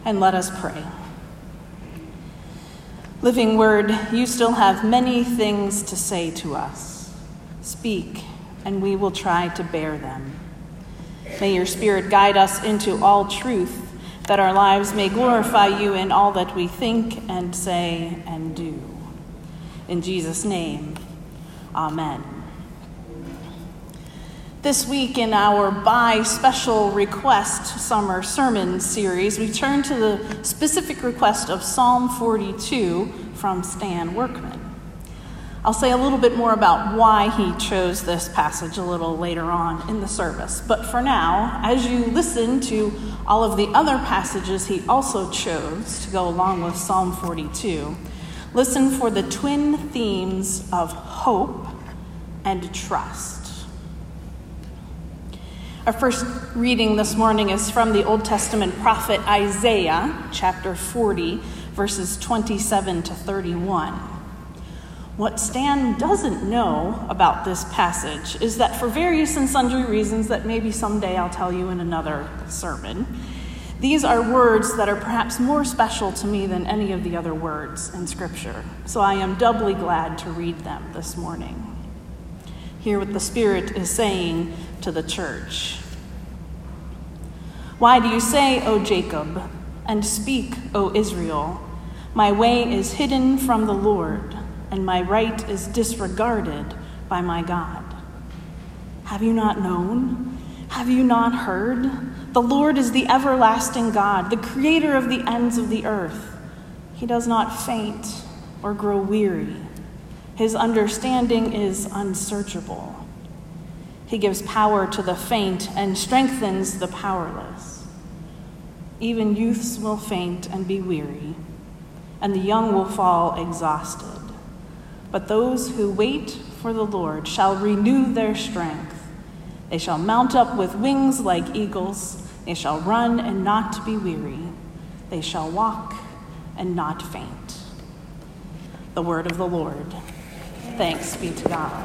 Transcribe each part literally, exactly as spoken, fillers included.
And let us pray. Living Word, you still have many things to say to us. Speak, and we will try to bear them. May your Spirit guide us into all truth, that our lives may glorify you in all that we think and say and do. In Jesus' name, amen. This week in our By Special Request Summer Sermon series, we turn to the specific request of Psalm forty-two from Stan Workman. I'll say a little bit more about why he chose this passage a little later on in the service. But for now, as you listen to all of the other passages he also chose to go along with Psalm forty-two, listen for the twin themes of hope and trust. Our first reading this morning is from the Old Testament prophet Isaiah, chapter forty, verses twenty-seven to thirty-one. What Stan doesn't know about this passage is that for various and sundry reasons that maybe someday I'll tell you in another sermon, these are words that are perhaps more special to me than any of the other words in Scripture. So I am doubly glad to read them this morning. Hear what the Spirit is saying to the church. Why do you say, O Jacob, and speak, O Israel, my way is hidden from the Lord, and my right is disregarded by my God? Have you not known? Have you not heard? The Lord is the everlasting God, the creator of the ends of the earth. He does not faint or grow weary. His understanding is unsearchable. He gives power to the faint and strengthens the powerless. Even youths will faint and be weary, and the young will fall exhausted. But those who wait for the Lord shall renew their strength. They shall mount up with wings like eagles. They shall run and not be weary. They shall walk and not faint. The word of the Lord. Thanks be to God.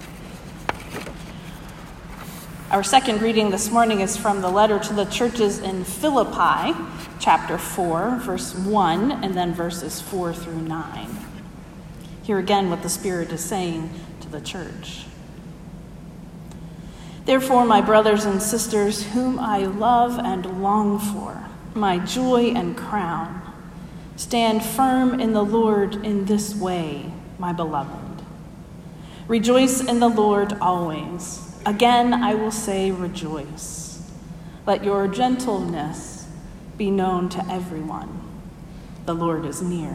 Our second reading this morning is from the letter to the churches in Philippi, chapter four, verse one, and then verses four through nine. Hear again what the Spirit is saying to the church. Therefore, my brothers and sisters, whom I love and long for, my joy and crown, stand firm in the Lord in this way, my beloved. Rejoice in the Lord always. Again, I will say rejoice. Let your gentleness be known to everyone. The Lord is near.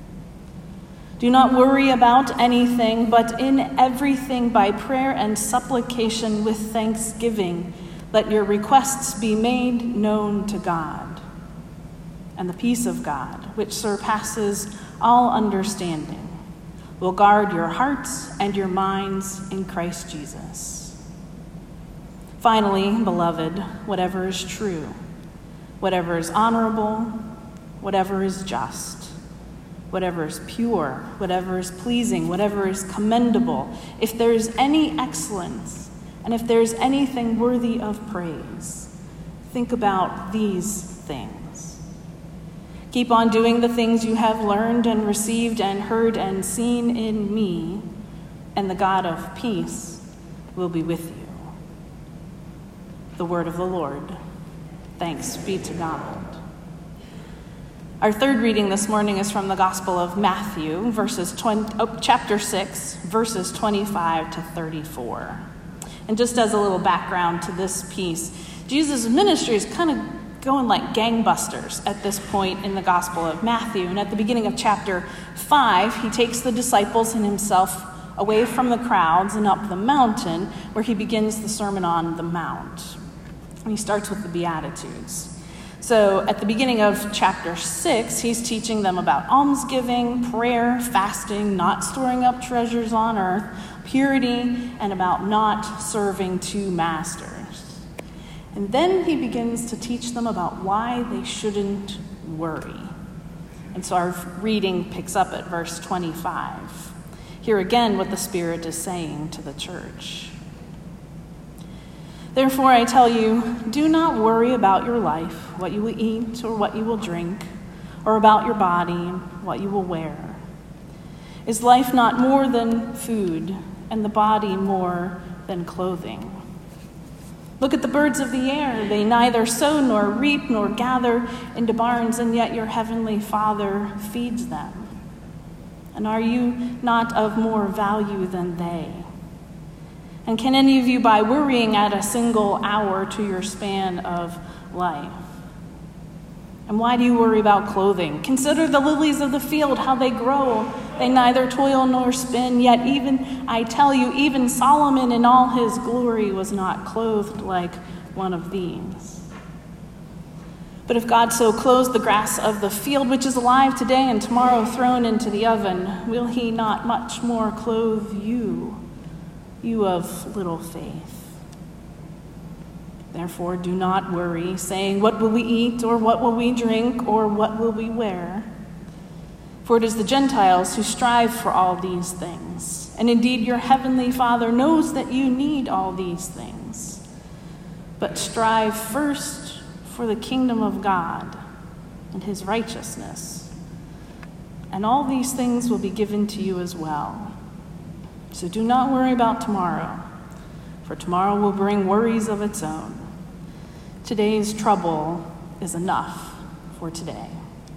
Do not worry about anything, but in everything by prayer and supplication with thanksgiving, let your requests be made known to God. And the peace of God, which surpasses all understanding, will guard your hearts and your minds in Christ Jesus. Finally, beloved, whatever is true, whatever is honorable, whatever is just, whatever is pure, whatever is pleasing, whatever is commendable, if there is any excellence, and if there is anything worthy of praise, think about these things. Keep on doing the things you have learned and received and heard and seen in me, and the God of peace will be with you. The word of the Lord. Thanks be to God. Our third reading this morning is from the Gospel of Matthew, verses twenty, oh, chapter six, verses twenty-five to thirty-four. And just as a little background to this piece, Jesus' ministry is kind of going like gangbusters at this point in the Gospel of Matthew. And at the beginning of chapter five, he takes the disciples and himself away from the crowds and up the mountain, where he begins the Sermon on the Mount. And he starts with the Beatitudes. So at the beginning of chapter six, he's teaching them about almsgiving, prayer, fasting, not storing up treasures on earth, purity, and about not serving two masters. And then he begins to teach them about why they shouldn't worry. And so our reading picks up at verse twenty-five. Hear again what the Spirit is saying to the church. Therefore, I tell you, do not worry about your life, what you will eat or what you will drink, or about your body, what you will wear. Is life not more than food, and the body more than clothing? Look at the birds of the air. They neither sow nor reap nor gather into barns, and yet your heavenly Father feeds them. And are you not of more value than they? And can any of you, by worrying, add a single hour to your span of life? And why do you worry about clothing? Consider the lilies of the field, how they grow. They neither toil nor spin, yet even, I tell you, even Solomon in all his glory was not clothed like one of these. But if God so clothes the grass of the field, which is alive today and tomorrow thrown into the oven, will he not much more clothe you, you of little faith? Therefore, do not worry, saying, what will we eat, or what will we drink, or what will we wear? For it is the Gentiles who strive for all these things. And indeed, your heavenly Father knows that you need all these things. But strive first for the kingdom of God and his righteousness, and all these things will be given to you as well. So do not worry about tomorrow, for tomorrow will bring worries of its own. Today's trouble is enough for today.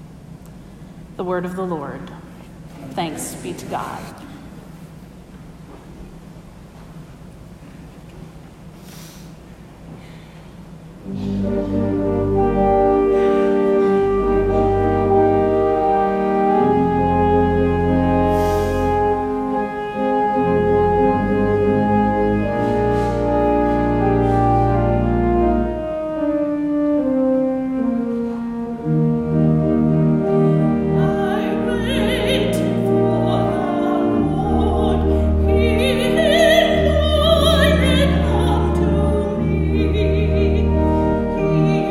The word of the Lord. Thanks be to God. He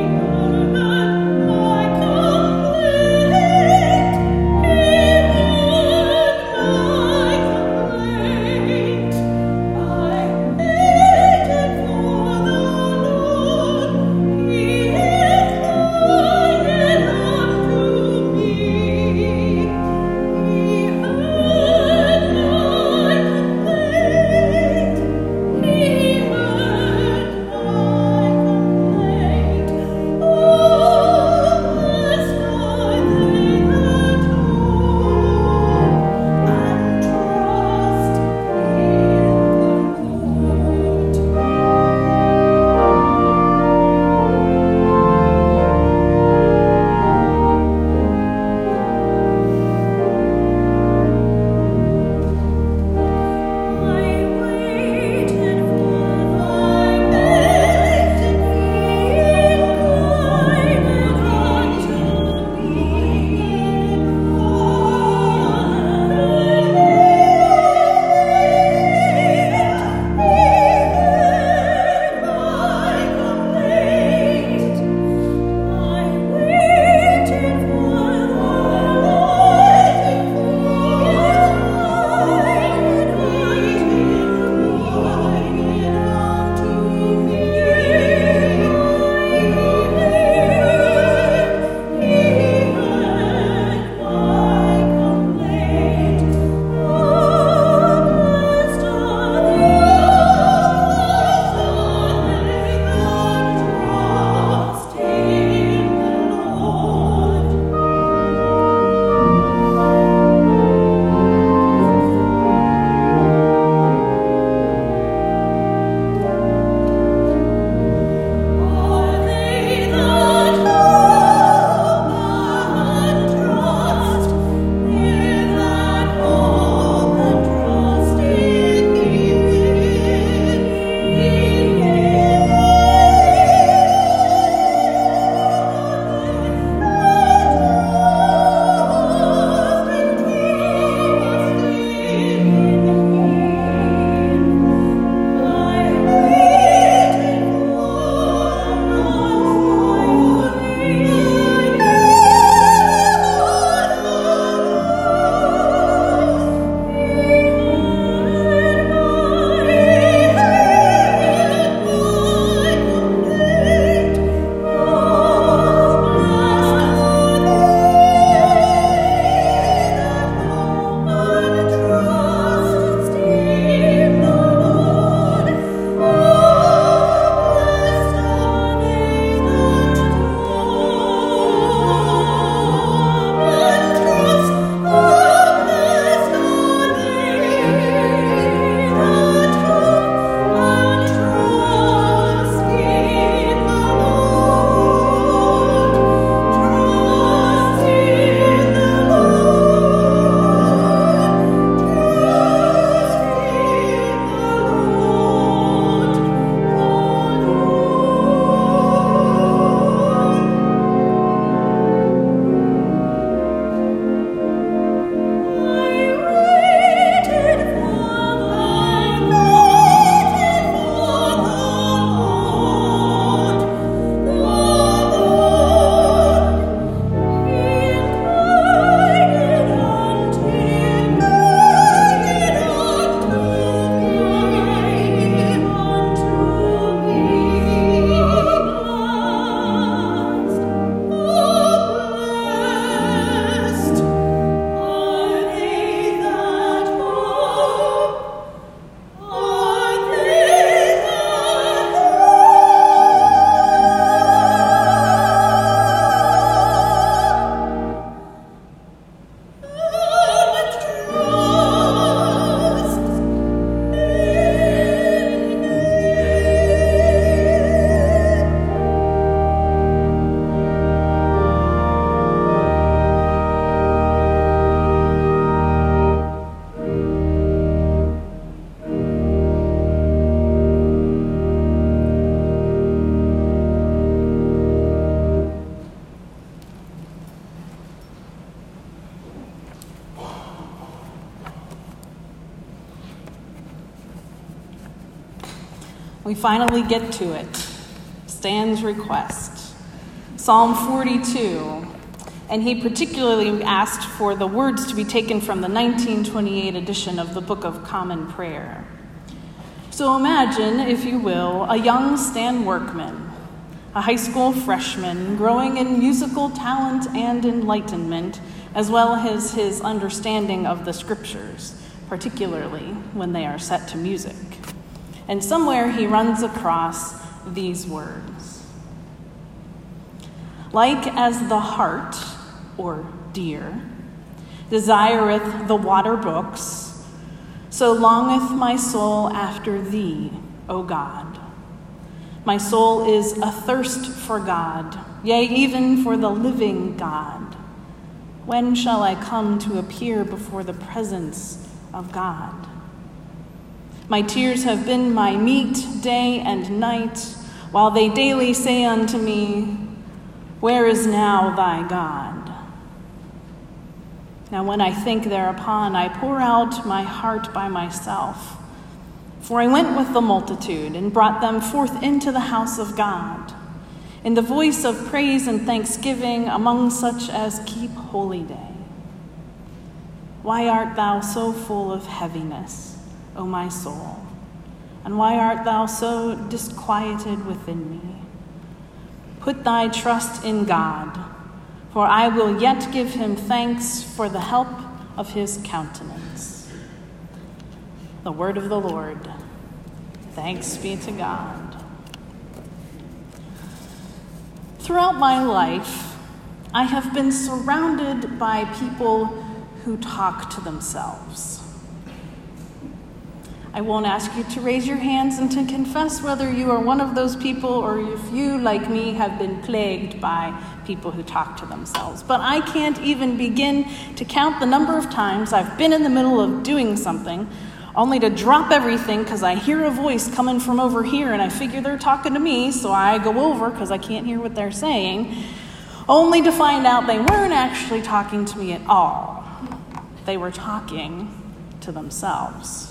We finally get to it. Stan's request. Psalm forty-two. And he particularly asked for the words to be taken from the nineteen twenty-eight edition of the Book of Common Prayer. So imagine, if you will, a young Stan Workman, a high school freshman, growing in musical talent and enlightenment, as well as his understanding of the scriptures, particularly when they are set to music. And somewhere he runs across these words. Like as the hart, or deer, desireth the water brooks, so longeth my soul after thee, O God. My soul is athirst for God, yea, even for the living God. When shall I come to appear before the presence of God? My tears have been my meat day and night, while they daily say unto me, where is now thy God? Now when I think thereupon, I pour out my heart by myself. For I went with the multitude and brought them forth into the house of God, in the voice of praise and thanksgiving among such as keep holy day. Why art thou so full of heaviness, O my soul? And why art thou so disquieted within me? Put thy trust in God, for I will yet give him thanks for the help of his countenance. The word of the Lord. Thanks be to God. Throughout my life, I have been surrounded by people who talk to themselves. I won't ask you to raise your hands and to confess whether you are one of those people or if you, like me, have been plagued by people who talk to themselves. But I can't even begin to count the number of times I've been in the middle of doing something only to drop everything because I hear a voice coming from over here and I figure they're talking to me, so I go over because I can't hear what they're saying, only to find out they weren't actually talking to me at all. They were talking to themselves.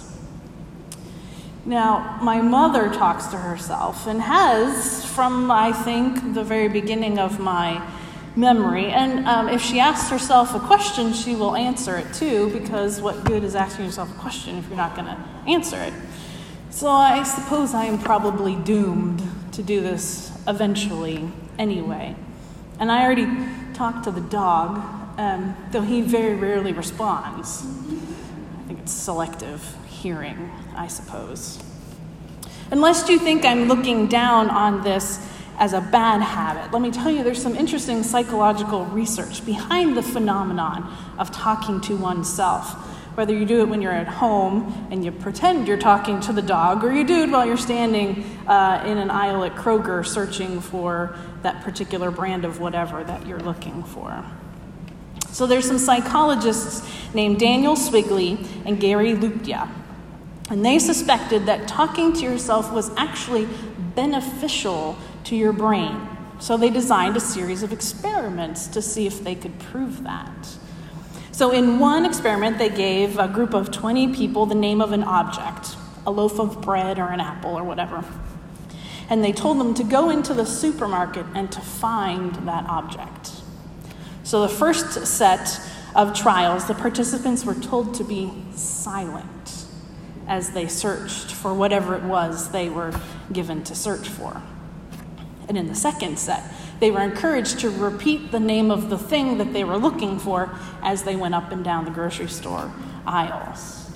Now, my mother talks to herself and has from, I think, the very beginning of my memory. And um, if she asks herself a question, she will answer it too, because what good is asking yourself a question if you're not going to answer it? So I suppose I am probably doomed to do this eventually anyway. And I already talked to the dog, um, though he very rarely responds. I think it's selective hearing, I suppose. Unless you think I'm looking down on this as a bad habit, let me tell you there's some interesting psychological research behind the phenomenon of talking to oneself. Whether you do it when you're at home and you pretend you're talking to the dog, or you do it while you're standing uh, in an aisle at Kroger searching for that particular brand of whatever that you're looking for. So there's some psychologists named Daniel Swigley and Gary Lupia. And they suspected that talking to yourself was actually beneficial to your brain. So they designed a series of experiments to see if they could prove that. So in one experiment, they gave a group of twenty people the name of an object, a loaf of bread or an apple or whatever. And they told them to go into the supermarket and to find that object. So the first set of trials, the participants were told to be silent as they searched for whatever it was they were given to search for. And in the second set, they were encouraged to repeat the name of the thing that they were looking for as they went up and down the grocery store aisles.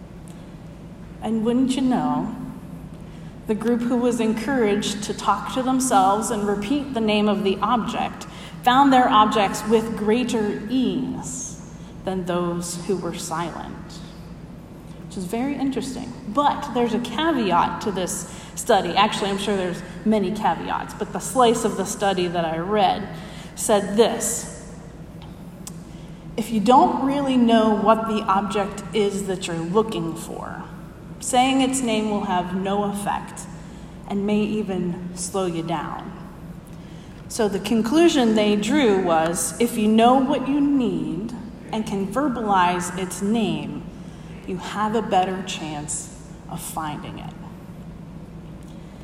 And wouldn't you know, the group who was encouraged to talk to themselves and repeat the name of the object found their objects with greater ease than those who were silent. Which is very interesting. But there's a caveat to this study. Actually, I'm sure there's many caveats, but the slice of the study that I read said this: if you don't really know what the object is that you're looking for, saying its name will have no effect and may even slow you down. So the conclusion they drew was, if you know what you need and can verbalize its name, you have a better chance of finding it.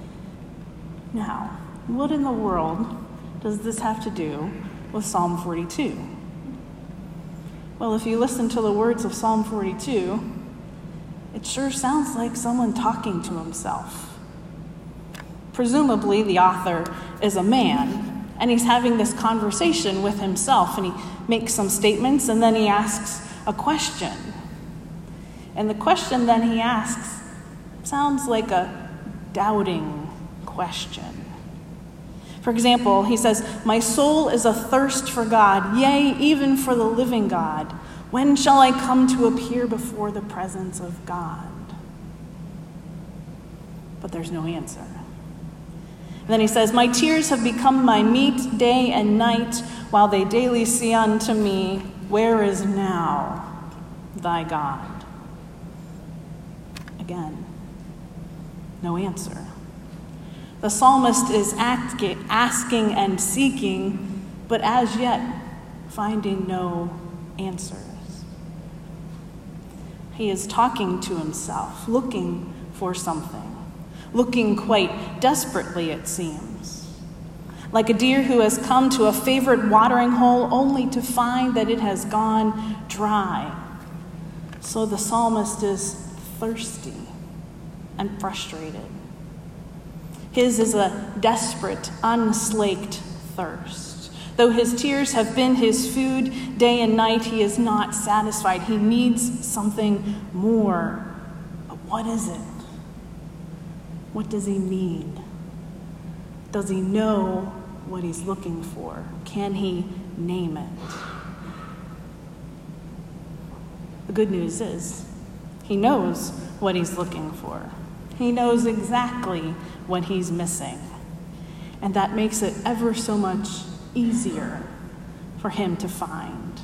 Now, what in the world does this have to do with Psalm forty-two? Well, if you listen to the words of Psalm forty-two, it sure sounds like someone talking to himself. Presumably, the author is a man, and he's having this conversation with himself, and he makes some statements, and then he asks a question. And the question then he asks sounds like a doubting question. For example, he says, "My soul is athirst for God, yea, even for the living God. When shall I come to appear before the presence of God?" But there's no answer. And then he says, "My tears have become my meat day and night, while they daily say unto me, where is now thy God?" Again, no answer. The psalmist is asking and seeking, but as yet finding no answers. He is talking to himself, looking for something, looking quite desperately, it seems. Like a deer who has come to a favorite watering hole only to find that it has gone dry. So the psalmist is thirsty and frustrated. His is a desperate, unslaked thirst. Though his tears have been his food day and night, he is not satisfied. He needs something more. But what is it? What does he need? Does he know what he's looking for? Can he name it? The good news is, he knows what he's looking for. He knows exactly what he's missing. And that makes it ever so much easier for him to find.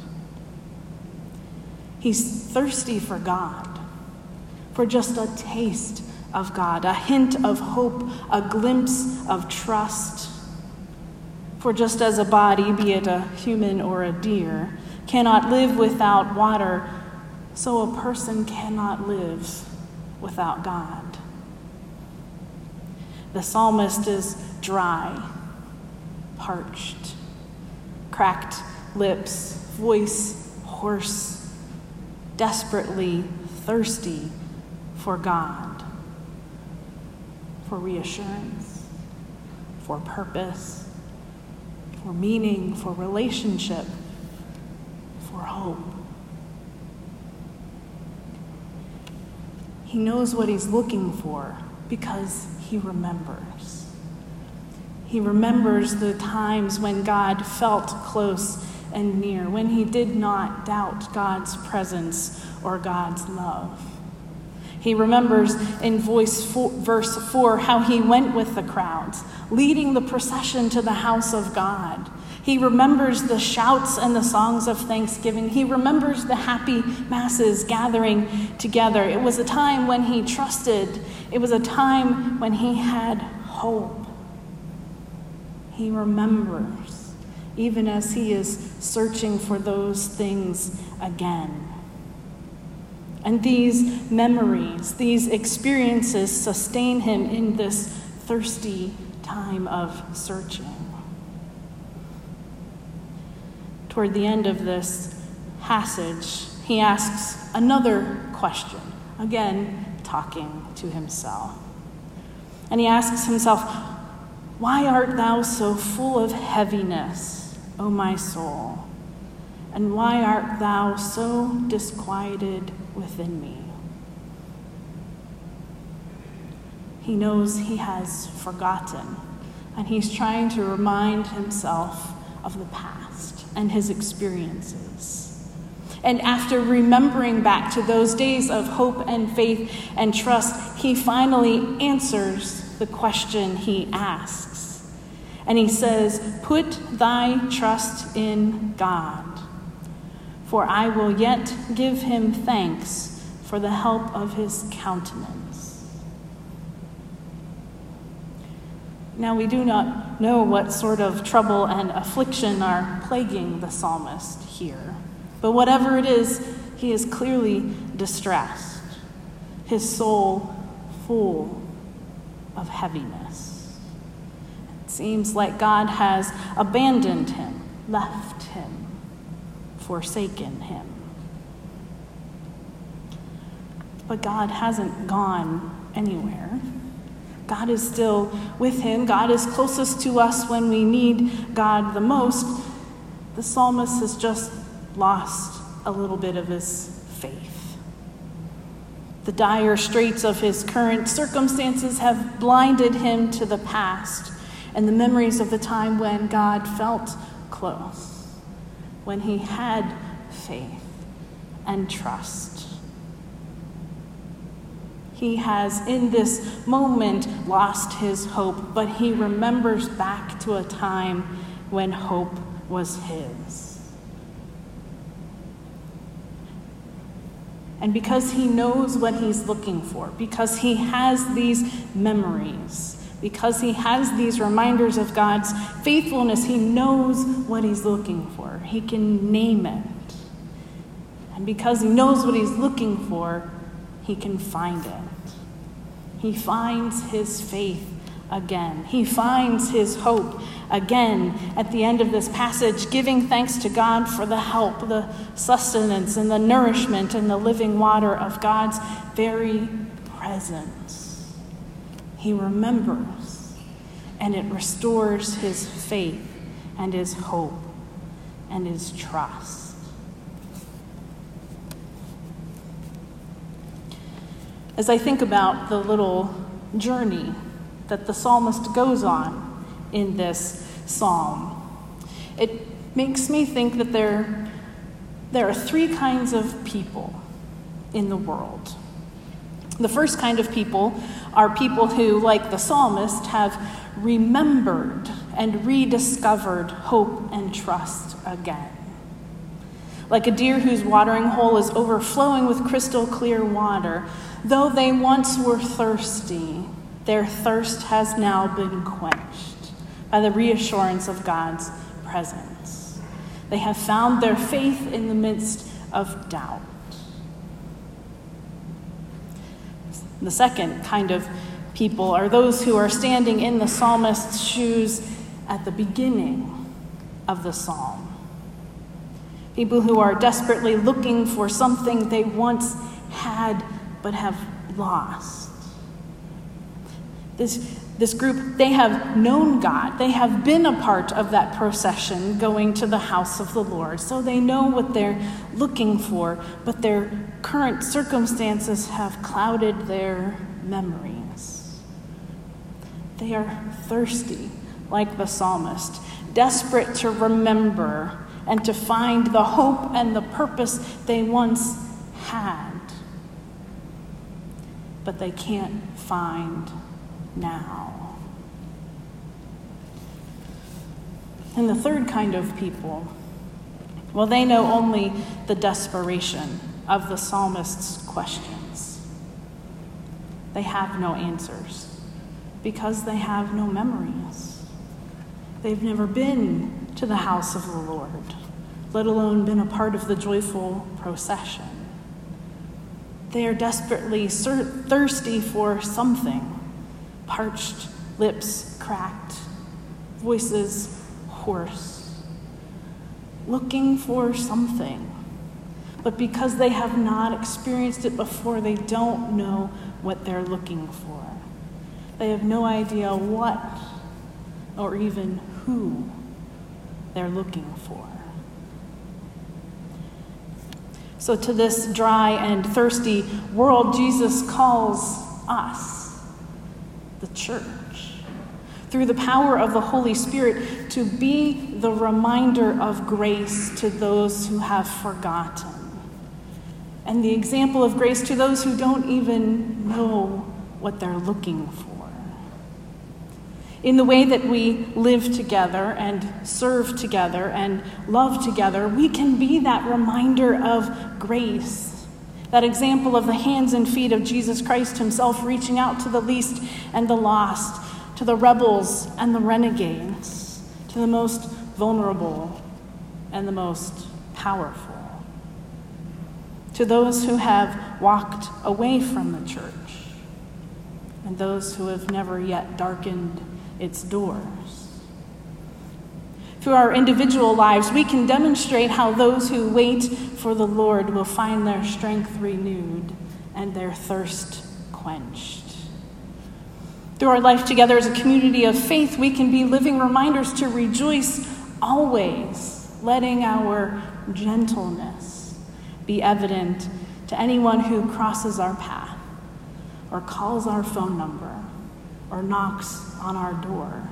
He's thirsty for God, for just a taste of God, a hint of hope, a glimpse of trust. For just as a body, be it a human or a deer, cannot live without water, so a person cannot live without God. The psalmist is dry, parched, cracked lips, voice hoarse, desperately thirsty for God, for reassurance, for purpose, for meaning, for relationship, for hope. He knows what he's looking for because he remembers. He remembers the times when God felt close and near, when he did not doubt God's presence or God's love. He remembers in voice four, verse four how he went with the crowds, leading the procession to the house of God. He remembers the shouts and the songs of thanksgiving. He remembers the happy masses gathering together. It was a time when he trusted. It was a time when he had hope. He remembers, even as he is searching for those things again. And these memories, these experiences sustain him in this thirsty time of searching. Toward the end of this passage, he asks another question, again, talking to himself. And he asks himself, "Why art thou so full of heaviness, O my soul? And why art thou so disquieted within me?" He knows he has forgotten, and he's trying to remind himself of the past and his experiences. And after remembering back to those days of hope and faith and trust, he finally answers the question he asks. And he says, "Put thy trust in God, for I will yet give him thanks for the help of his countenance." Now, we do not know what sort of trouble and affliction are plaguing the psalmist here. But whatever it is, he is clearly distressed, his soul full of heaviness. seems like God has abandoned him, left him, forsaken him. But God hasn't gone anywhere. God is still with him. God is closest to us when we need God the most. The psalmist has just lost a little bit of his faith. The dire straits of his current circumstances have blinded him to the past and the memories of the time when God felt close, when he had faith and trust. He has, in this moment, lost his hope, but he remembers back to a time when hope was his. And because he knows what he's looking for, because he has these memories, because he has these reminders of God's faithfulness, he knows what he's looking for. He can name it. And because he knows what he's looking for, he can find it. He finds his faith again. He finds his hope again at the end of this passage, giving thanks to God for the help, the sustenance, and the nourishment and the living water of God's very presence. He remembers, and it restores his faith and his hope and his trust. As I think about the little journey that the psalmist goes on in this psalm, it makes me think that there, there are three kinds of people in the world. The first kind of people are people who, like the psalmist, have remembered and rediscovered hope and trust again. Like a deer whose watering hole is overflowing with crystal clear water, though they once were thirsty, their thirst has now been quenched by the reassurance of God's presence. They have found their faith in the midst of doubt. The second kind of people are those who are standing in the psalmist's shoes at the beginning of the psalm. People who are desperately looking for something they once had but have lost. This, this group, they have known God. They have been a part of that procession going to the house of the Lord. So they know what they're looking for, but their current circumstances have clouded their memories. They are thirsty, like the psalmist, desperate to remember and to find the hope and the purpose they once had. But they can't find now. And the third kind of people, well, they know only the desperation of the psalmist's questions. They have no answers because they have no memories. They've never been to the house of the Lord, let alone been a part of the joyful procession. They are desperately thirsty for something. Parched lips cracked, voices hoarse. Looking for something. But because they have not experienced it before, they don't know what they're looking for. They have no idea what or even who they're looking for. So to this dry and thirsty world, Jesus calls us, the church, through the power of the Holy Spirit, to be the reminder of grace to those who have forgotten, and the example of grace to those who don't even know what they're looking for. In the way that we live together and serve together and love together, we can be that reminder of grace, that example of the hands and feet of Jesus Christ himself reaching out to the least and the lost, to the rebels and the renegades, to the most vulnerable and the most powerful, to those who have walked away from the church and those who have never yet darkened its doors. Through our individual lives, we can demonstrate how those who wait for the Lord will find their strength renewed and their thirst quenched. Through our life together as a community of faith, we can be living reminders to rejoice always, letting our gentleness be evident to anyone who crosses our path, or calls our phone number, or knocks on our door.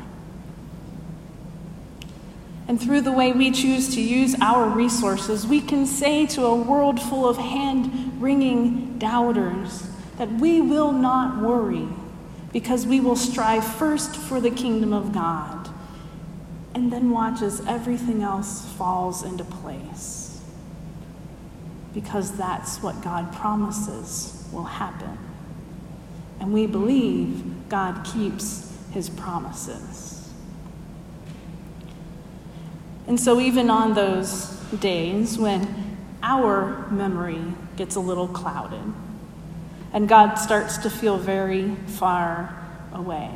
And through the way we choose to use our resources, we can say to a world full of hand-wringing doubters that we will not worry, because we will strive first for the kingdom of God, and then watch as everything else falls into place, because that's what God promises will happen. And we believe God keeps his promises. And so even on those days when our memory gets a little clouded and God starts to feel very far away,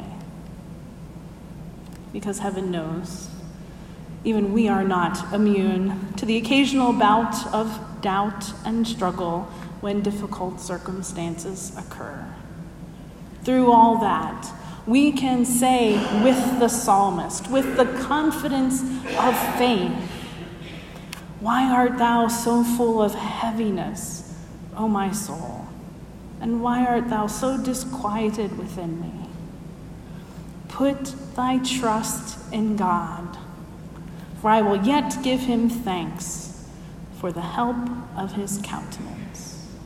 because heaven knows, even we are not immune to the occasional bout of doubt and struggle when difficult circumstances occur. Through all that, we can say with the psalmist, with the confidence of faith, "Why art thou so full of heaviness, O my soul? And why art thou so disquieted within me? Put thy trust in God, for I will yet give him thanks for the help of his countenance."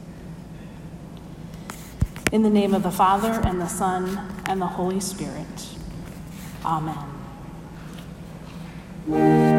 In the name of the Father, and the Son, and the Holy Spirit. Amen.